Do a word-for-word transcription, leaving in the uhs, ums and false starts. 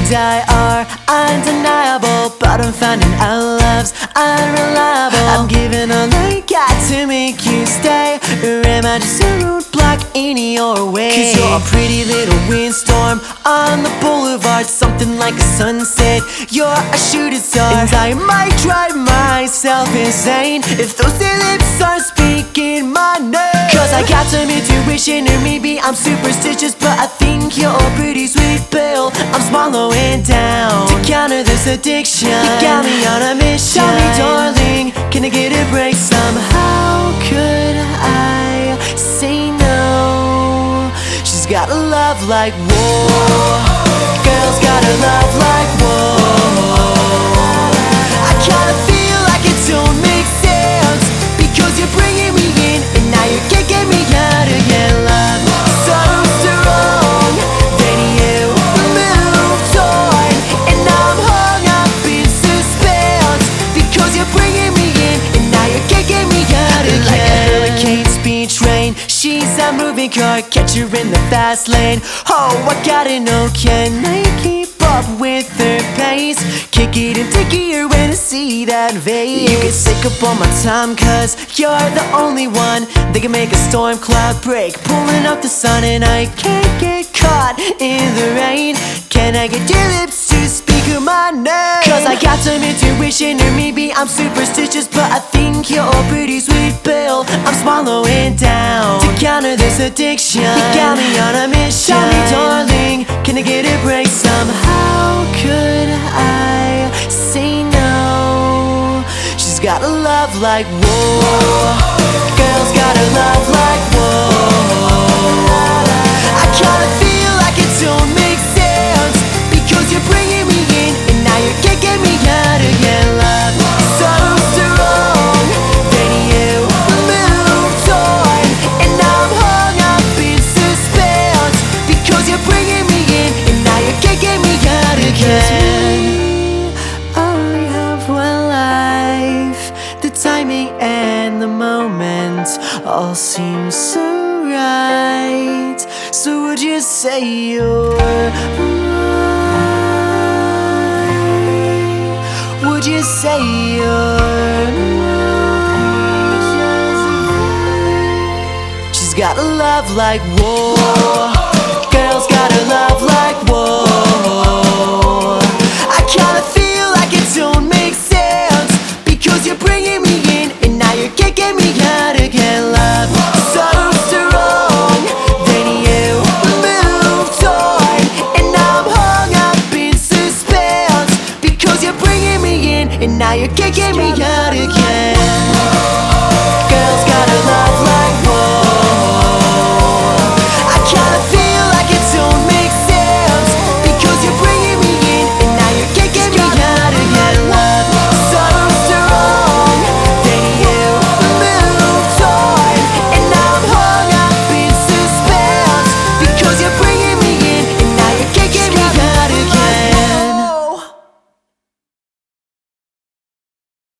and I are undeniable, but I'm finding our love's unreliable. I'm giving all I got to make you stay, or am I just a roadblock in your way? Cause you're a pretty little windstorm on the boulevard, something like a sunset. You're a shooting star, and I might drive myself insane if those lips are speaking my name. Cause I got some intuition, or maybe I'm superstitious, but I think you're a pretty sweet pill I'm swallowing down to counter this addiction. You got me on a mission. Tell me, darling, can I get a break somehow? Could I say no? She's got a love like whoa. Girl's got a love like whoa. I kinda feel like it don't make sense, because you're bringing me in and now you're kicking me out again. Love so strong, then you moved on, and now I'm hung up in suspense, because you're bringing me in and now you're kicking me out again. Like a hurricane speed train, she's a moving car, catch her in the fast lane. Oh, I gotta know, can I keep up with her pace? Kick it and take it when I see that vase. You get sick up on my time, cause you're the only one that can make a storm cloud break, pulling up the sun, and I can't get caught in the rain. Can I get your lips to speak my name? Cause I got some intuition, or maybe I'm superstitious, but I think you're a pretty sweet pill I'm swallowing down to counter this addiction. You got me on a mission. Tell me, darling, can I get a break somehow? Could I say no? She's got a love like whoa. Girl's got a love like whoa. I kinda feel like it don't make sense, because you're bringing me in and now you're kicking me out again. Love so strong, then you moved on, and now I'm hung up in suspense, because you're bringing me in and now you're kicking me out again. We only have one life, the timing and the moment all seem so right. So would you say you're mine? Would you say you're mine? She's got a love like whoa. Girl's got a love like whoa.